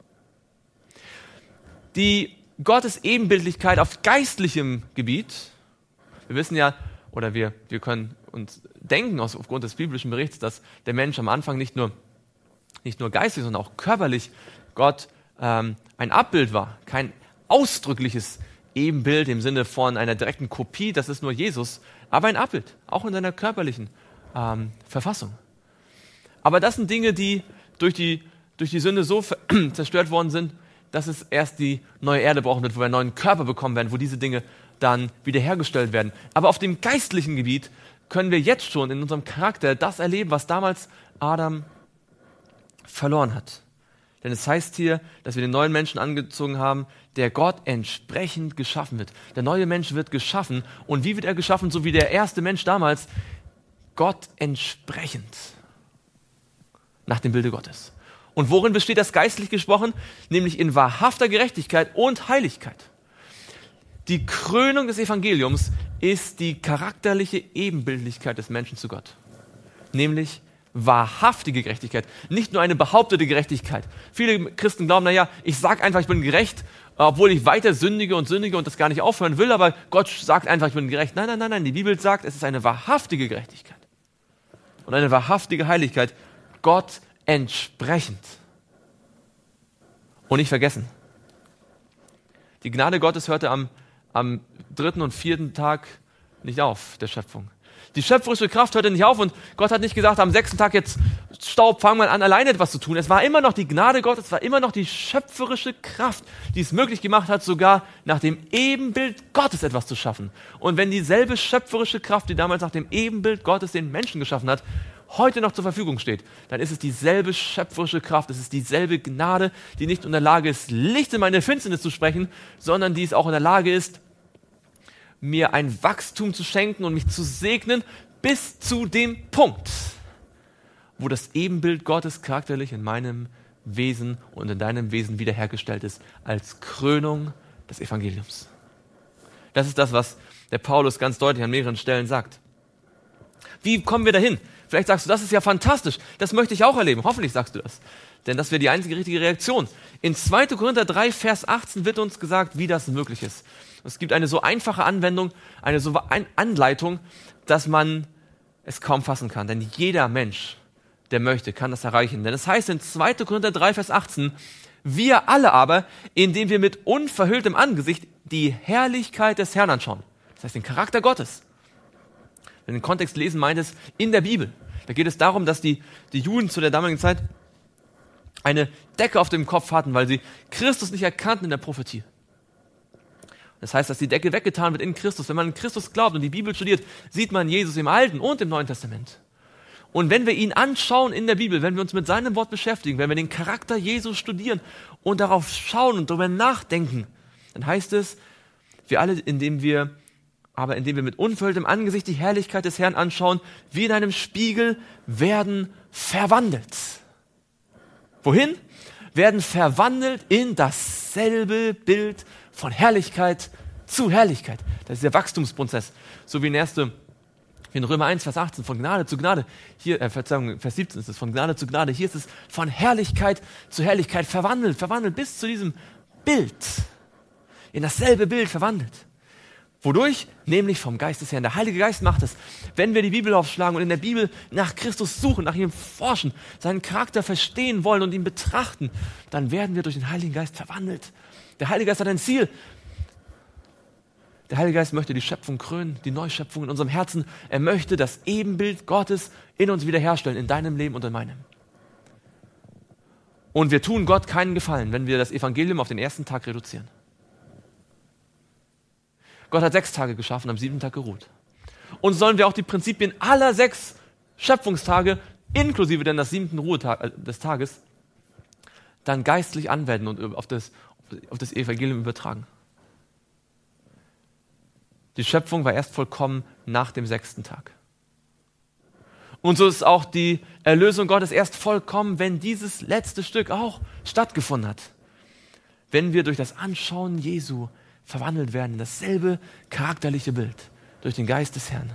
Die Gottes Ebenbildlichkeit auf geistlichem Gebiet, wir wissen ja, oder wir, wir können uns denken aus, aufgrund des biblischen Berichts, dass der Mensch am Anfang nicht nur, nicht nur geistlich, sondern auch körperlich Gott ähm, ein Abbild war, kein ausdrückliches Ebenbild im Sinne von einer direkten Kopie, das ist nur Jesus, aber ein Abbild, auch in seiner körperlichen ähm, Verfassung. Aber das sind Dinge, die durch die, durch die Sünde so zerstört worden sind, dass es erst die neue Erde brauchen wird, wo wir einen neuen Körper bekommen werden, wo diese Dinge dann wiederhergestellt werden. Aber auf dem geistlichen Gebiet können wir jetzt schon in unserem Charakter das erleben, was damals Adam verloren hat. Denn es heißt hier, dass wir den neuen Menschen angezogen haben, der Gott entsprechend geschaffen wird. Der neue Mensch wird geschaffen. Und wie wird er geschaffen? So wie der erste Mensch damals, Gott entsprechend. Nach dem Bilde Gottes. Und worin besteht das geistlich gesprochen? Nämlich in wahrhafter Gerechtigkeit und Heiligkeit. Die Krönung des Evangeliums ist die charakterliche Ebenbildlichkeit des Menschen zu Gott. Nämlich wahrhaftige Gerechtigkeit, nicht nur eine behauptete Gerechtigkeit. Viele Christen glauben, naja, ich sage einfach, ich bin gerecht, obwohl ich weiter sündige und sündige und das gar nicht aufhören will, aber Gott sagt einfach, ich bin gerecht. Nein, nein, nein, nein, die Bibel sagt, es ist eine wahrhaftige Gerechtigkeit und eine wahrhaftige Heiligkeit, Gott entsprechend. Und nicht vergessen, die Gnade Gottes hörte am, am dritten und vierten Tag nicht auf, der Schöpfung. Die schöpferische Kraft hörte nicht auf und Gott hat nicht gesagt, am sechsten Tag jetzt Staub, fang mal an, alleine etwas zu tun. Es war immer noch die Gnade Gottes, es war immer noch die schöpferische Kraft, die es möglich gemacht hat, sogar nach dem Ebenbild Gottes etwas zu schaffen. Und wenn dieselbe schöpferische Kraft, die damals nach dem Ebenbild Gottes den Menschen geschaffen hat, heute noch zur Verfügung steht, dann ist es dieselbe schöpferische Kraft, es ist dieselbe Gnade, die nicht in der Lage ist, Licht in meine Finsternis zu sprechen, sondern die es auch in der Lage ist, mir ein Wachstum zu schenken und mich zu segnen, bis zu dem Punkt, wo das Ebenbild Gottes charakterlich in meinem Wesen und in deinem Wesen wiederhergestellt ist, als Krönung des Evangeliums. Das ist das, was der Paulus ganz deutlich an mehreren Stellen sagt. Wie kommen wir dahin? Vielleicht sagst du, das ist ja fantastisch, das möchte ich auch erleben. Hoffentlich sagst du das, denn das wäre die einzige richtige Reaktion. In zweiter Korinther drei, Vers achtzehn wird uns gesagt, wie das möglich ist. Es gibt eine so einfache Anwendung, eine so eine Anleitung, dass man es kaum fassen kann. Denn jeder Mensch, der möchte, kann das erreichen. Denn es heißt in zweiter Korinther drei, Vers achtzehn, wir alle aber, indem wir mit unverhülltem Angesicht die Herrlichkeit des Herrn anschauen. Das heißt den Charakter Gottes. Wenn wir den Kontext lesen, meint es in der Bibel. Da geht es darum, dass die, die Juden zu der damaligen Zeit eine Decke auf dem Kopf hatten, weil sie Christus nicht erkannten in der Prophetie. Das heißt, dass die Decke weggetan wird in Christus. Wenn man in Christus glaubt und die Bibel studiert, sieht man Jesus im Alten und im Neuen Testament. Und wenn wir ihn anschauen in der Bibel, wenn wir uns mit seinem Wort beschäftigen, wenn wir den Charakter Jesus studieren und darauf schauen und darüber nachdenken, dann heißt es, wir alle, indem wir, aber indem wir mit unverhülltem Angesicht die Herrlichkeit des Herrn anschauen, wie in einem Spiegel, werden verwandelt. Wohin? Werden verwandelt in dasselbe Bild von Herrlichkeit zu Herrlichkeit. Das ist der Wachstumsprozess. So wie in, erste, wie in Römer eins, Vers achtzehn, von Gnade zu Gnade. Hier, äh, Verzeihung, Vers siebzehn ist es, von Gnade zu Gnade. Hier ist es von Herrlichkeit zu Herrlichkeit verwandelt, verwandelt bis zu diesem Bild. In dasselbe Bild verwandelt. Wodurch? Nämlich vom Geist des Herrn. Der Heilige Geist macht es. Wenn wir die Bibel aufschlagen und in der Bibel nach Christus suchen, nach ihm forschen, seinen Charakter verstehen wollen und ihn betrachten, dann werden wir durch den Heiligen Geist verwandelt. Der Heilige Geist hat ein Ziel. Der Heilige Geist möchte die Schöpfung krönen, die Neuschöpfung in unserem Herzen. Er möchte das Ebenbild Gottes in uns wiederherstellen, in deinem Leben und in meinem. Und wir tun Gott keinen Gefallen, wenn wir das Evangelium auf den ersten Tag reduzieren. Gott hat sechs Tage geschaffen, am siebten Tag geruht. Und sollen wir auch die Prinzipien aller sechs Schöpfungstage, inklusive denn des siebten Ruhetag, äh, des Tages, dann geistlich anwenden und auf das, auf das Evangelium übertragen. Die Schöpfung war erst vollkommen nach dem sechsten Tag. Und so ist auch die Erlösung Gottes erst vollkommen, wenn dieses letzte Stück auch stattgefunden hat. Wenn wir durch das Anschauen Jesu verwandelt werden in dasselbe charakterliche Bild durch den Geist des Herrn.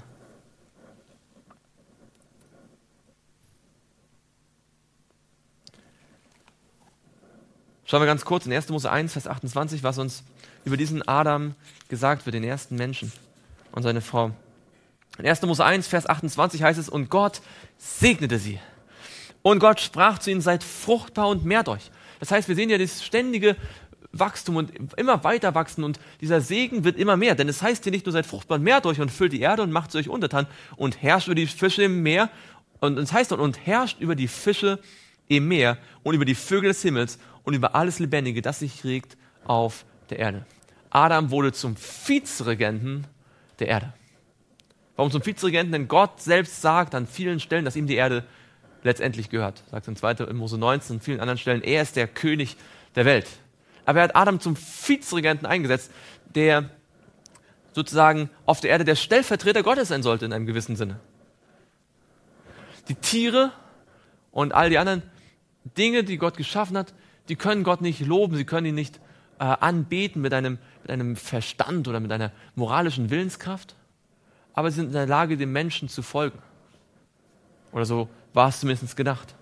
Schauen wir ganz kurz in erster Mose eins, Vers achtundzwanzig, was uns über diesen Adam gesagt wird, den ersten Menschen und seine Frau. In erster Mose eins, Vers achtundzwanzig heißt es, und Gott segnete sie. Und Gott sprach zu ihnen, seid fruchtbar und mehrt euch. Das heißt, wir sehen ja das ständige Wachstum und immer weiter wachsen und dieser Segen wird immer mehr. Denn es heißt hier nicht nur, seid fruchtbar und mehrt euch und füllt die Erde und macht sie euch untertan und herrscht über die Fische im Meer. Und es heißt dann, und herrscht über die Fische im Meer und über die Vögel des Himmels und über alles Lebendige, das sich regt auf der Erde. Adam wurde zum Vizeregenten der Erde. Warum zum Vizeregenten? Denn Gott selbst sagt an vielen Stellen, dass ihm die Erde letztendlich gehört. Sagt in zweiter Mose neunzehn und vielen anderen Stellen, er ist der König der Welt. Aber er hat Adam zum Vizeregenten eingesetzt, der sozusagen auf der Erde der Stellvertreter Gottes sein sollte in einem gewissen Sinne. Die Tiere und all die anderen Dinge, die Gott geschaffen hat, die können Gott nicht loben, sie können ihn nicht äh, anbeten mit einem, mit einem Verstand oder mit einer moralischen Willenskraft, aber sie sind in der Lage, dem Menschen zu folgen. Oder so war es zumindest gedacht.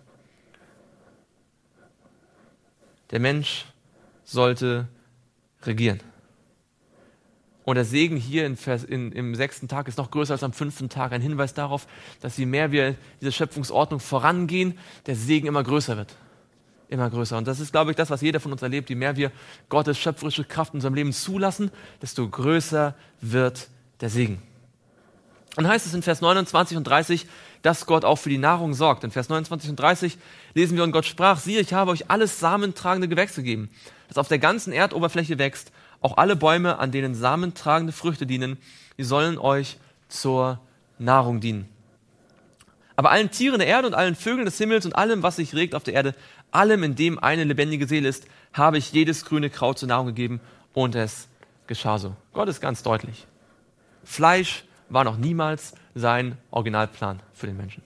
Der Mensch sollte regieren. Und der Segen hier in Vers, in, im sechsten Tag ist noch größer als am fünften Tag. Ein Hinweis darauf, dass je mehr wir diese Schöpfungsordnung vorangehen, der Segen immer größer wird. Immer größer. Und das ist, glaube ich, das, was jeder von uns erlebt. Je mehr wir Gottes schöpferische Kraft in unserem Leben zulassen, desto größer wird der Segen. Dann heißt es in Vers neunundzwanzig und dreißig, dass Gott auch für die Nahrung sorgt. In Vers neunundzwanzig und dreißig lesen wir, und Gott sprach, siehe, ich habe euch alles samentragende Gewächse gegeben, das auf der ganzen Erdoberfläche wächst, auch alle Bäume, an denen samentragende Früchte dienen, die sollen euch zur Nahrung dienen. Aber allen Tieren der Erde und allen Vögeln des Himmels und allem, was sich regt auf der Erde, allem, in dem eine lebendige Seele ist, habe ich jedes grüne Kraut zur Nahrung gegeben, und es geschah so. Gott ist ganz deutlich. Fleisch war noch niemals sein Originalplan für den Menschen.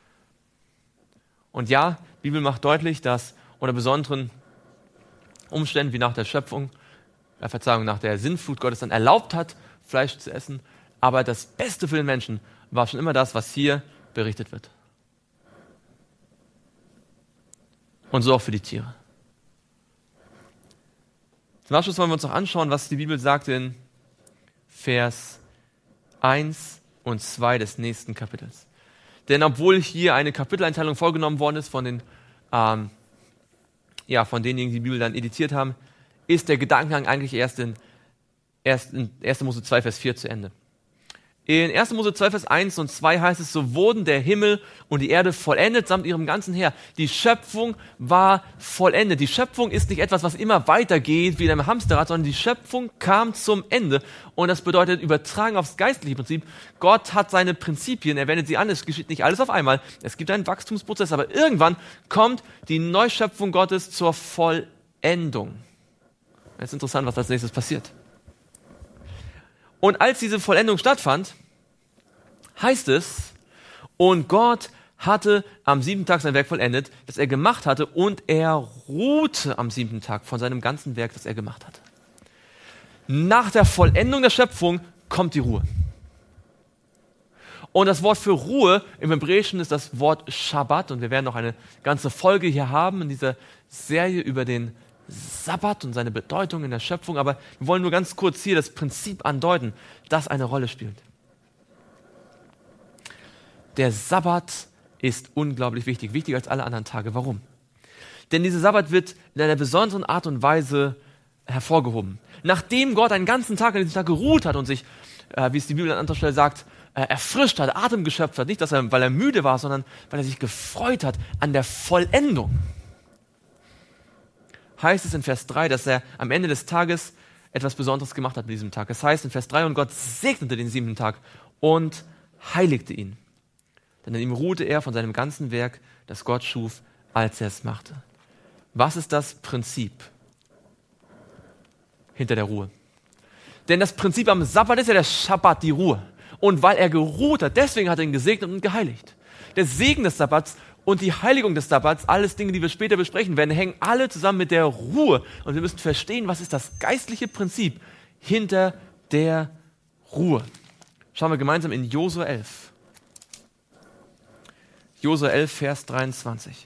Und ja, die Bibel macht deutlich, dass unter besonderen Umständen wie nach der Schöpfung, äh, Verzeihung, nach der Sintflut Gott es dann erlaubt hat, Fleisch zu essen. Aber das Beste für den Menschen war schon immer das, was hier berichtet wird. Und so auch für die Tiere. Zum Abschluss wollen wir uns noch anschauen, was die Bibel sagt in Vers eins und zwei des nächsten Kapitels. Denn obwohl hier eine Kapiteleinteilung vorgenommen worden ist von den, ähm, ja, von denjenigen, die die Bibel dann editiert haben, ist der Gedankengang eigentlich erst in, erst in erster Mose zwei, Vers vier zu Ende. In erster Mose zwei, Vers eins und zwei heißt es, so wurden der Himmel und die Erde vollendet samt ihrem ganzen Heer. Die Schöpfung war vollendet. Die Schöpfung ist nicht etwas, was immer weitergeht wie in einem Hamsterrad, sondern die Schöpfung kam zum Ende. Und das bedeutet, übertragen aufs geistliche Prinzip, Gott hat seine Prinzipien, er wendet sie an, es geschieht nicht alles auf einmal. Es gibt einen Wachstumsprozess, aber irgendwann kommt die Neuschöpfung Gottes zur Vollendung. Jetzt ist interessant, was als nächstes passiert. Und als diese Vollendung stattfand, heißt es, und Gott hatte am siebten Tag sein Werk vollendet, das er gemacht hatte, und er ruhte am siebten Tag von seinem ganzen Werk, das er gemacht hatte. Nach der Vollendung der Schöpfung kommt die Ruhe. Und das Wort für Ruhe im Hebräischen ist das Wort Schabbat, und wir werden noch eine ganze Folge hier haben in dieser Serie über den Sabbat und seine Bedeutung in der Schöpfung, aber wir wollen nur ganz kurz hier das Prinzip andeuten, das eine Rolle spielt. Der Sabbat ist unglaublich wichtig, wichtiger als alle anderen Tage. Warum? Denn dieser Sabbat wird in einer besonderen Art und Weise hervorgehoben. Nachdem Gott einen ganzen Tag an diesem Tag geruht hat und sich, äh, wie es die Bibel an anderer Stelle sagt, äh, erfrischt hat, Atem geschöpft hat, nicht, dass er, weil er müde war, sondern weil er sich gefreut hat an der Vollendung, heißt es in Vers drei, dass er am Ende des Tages etwas Besonderes gemacht hat mit diesem Tag. Es heißt in Vers drei, und Gott segnete den siebten Tag und heiligte ihn. Denn in ihm ruhte er von seinem ganzen Werk, das Gott schuf, als er es machte. Was ist das Prinzip hinter der Ruhe? Denn das Prinzip am Sabbat ist ja der Schabbat, die Ruhe. Und weil er geruht hat, deswegen hat er ihn gesegnet und geheiligt. Der Segen des Sabbats und die Heiligung des Sabbats, alles Dinge, die wir später besprechen werden, hängen alle zusammen mit der Ruhe. Und wir müssen verstehen, was ist das geistliche Prinzip hinter der Ruhe. Schauen wir gemeinsam in Josua elf. Josua elf, Vers dreiundzwanzig.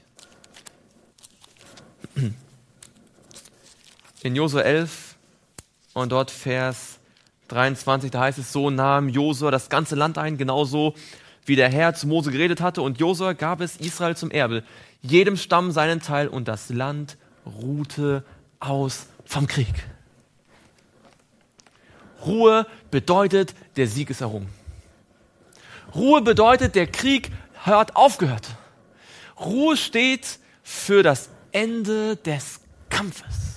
In Josua elf und dort Vers dreiundzwanzig, da heißt es, so nahm Josua das ganze Land ein, genauso wie der Herr zu Mose geredet hatte. Und Josua gab es Israel zum Erbe, jedem Stamm seinen Teil, und das Land ruhte aus vom Krieg. Ruhe bedeutet, der Sieg ist errungen. Ruhe bedeutet, der Krieg hat aufgehört. Ruhe steht für das Ende des Kampfes.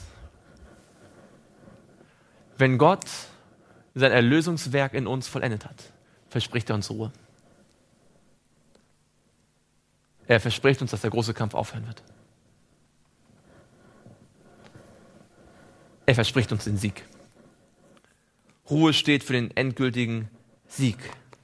Wenn Gott sein Erlösungswerk in uns vollendet hat, verspricht er uns Ruhe. Er verspricht uns, dass der große Kampf aufhören wird. Er verspricht uns den Sieg. Ruhe steht für den endgültigen Sieg.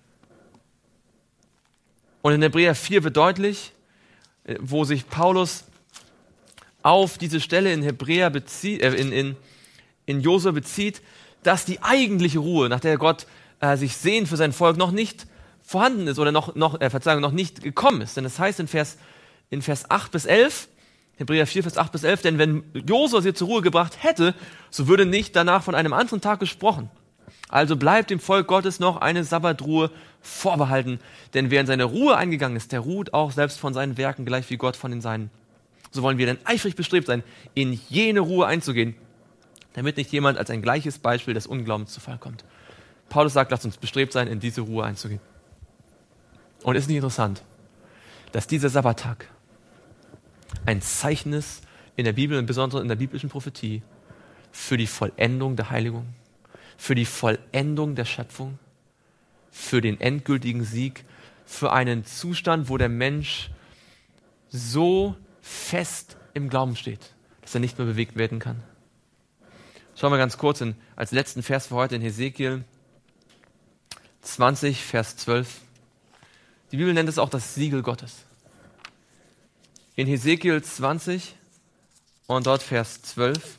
Und in Hebräer vier wird deutlich, wo sich Paulus auf diese Stelle in Hebräer bezieht, äh, in, in, in Josua bezieht, dass die eigentliche Ruhe, nach der Gott äh, sich sehnt für sein Volk, noch nicht vorhanden ist oder noch, noch, äh, Verzeihung, noch nicht gekommen ist. Denn das heißt in Vers, in Vers acht bis elf, Hebräer vier, Vers acht bis elf, denn wenn Josua sie zur Ruhe gebracht hätte, so würde nicht danach von einem anderen Tag gesprochen. Also bleibt dem Volk Gottes noch eine Sabbatruhe vorbehalten, denn wer in seine Ruhe eingegangen ist, der ruht auch selbst von seinen Werken, gleich wie Gott von den seinen. So wollen wir denn eifrig bestrebt sein, in jene Ruhe einzugehen, damit nicht jemand als ein gleiches Beispiel des Unglaubens zu Fall kommt. Paulus sagt, lasst uns bestrebt sein, in diese Ruhe einzugehen. Und ist nicht interessant, dass dieser Sabbattag ein Zeichen ist in der Bibel, insbesondere in der biblischen Prophetie, für die Vollendung der Heiligung, für die Vollendung der Schöpfung, für den endgültigen Sieg, für einen Zustand, wo der Mensch so fest im Glauben steht, dass er nicht mehr bewegt werden kann. Schauen wir ganz kurz in, als letzten Vers für heute in Hesekiel zwanzig, Vers zwölf. Die Bibel nennt es auch das Siegel Gottes. In Hesekiel zwanzig und dort Vers zwölf.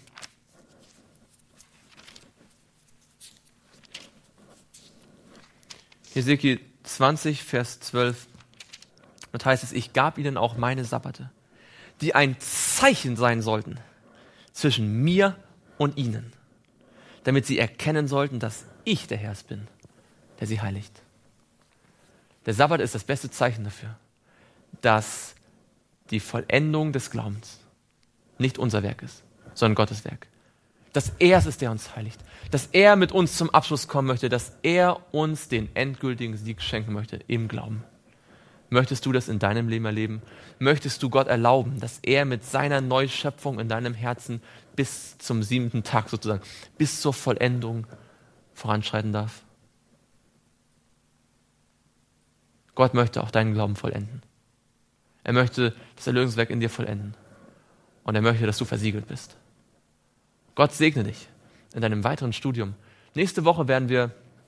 Hesekiel zwanzig, Vers zwölf. Dort heißt es, ich gab ihnen auch meine Sabbate, die ein Zeichen sein sollten zwischen mir und ihnen, damit sie erkennen sollten, dass ich der Herr bin, der sie heiligt. Der Sabbat ist das beste Zeichen dafür, dass die Vollendung des Glaubens nicht unser Werk ist, sondern Gottes Werk. Dass er es ist, der uns heiligt. Dass er mit uns zum Abschluss kommen möchte, dass er uns den endgültigen Sieg schenken möchte im Glauben. Möchtest du das in deinem Leben erleben? Möchtest du Gott erlauben, dass er mit seiner Neuschöpfung in deinem Herzen bis zum siebten Tag sozusagen, bis zur Vollendung voranschreiten darf? Gott möchte auch deinen Glauben vollenden. Er möchte das Erlösungswerk in dir vollenden. Und er möchte, dass du versiegelt bist. Gott segne dich in deinem weiteren Studium. Nächste Woche werden wir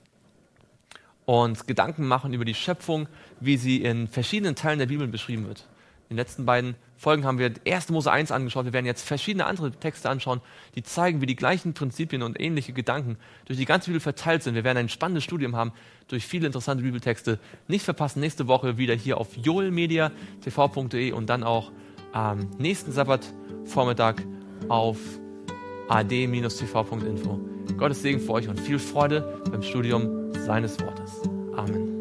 uns Gedanken machen über die Schöpfung, wie sie in verschiedenen Teilen der Bibel beschrieben wird. In den letzten beiden Folgen haben wir erste Mose eins angeschaut. Wir werden jetzt verschiedene andere Texte anschauen, die zeigen, wie die gleichen Prinzipien und ähnliche Gedanken durch die ganze Bibel verteilt sind. Wir werden ein spannendes Studium haben durch viele interessante Bibeltexte. Nicht verpassen, nächste Woche wieder hier auf joelmedia punkt t v punkt de und dann auch am nächsten Sabbatvormittag auf a d dash t v punkt info. Gottes Segen für euch und viel Freude beim Studium seines Wortes. Amen.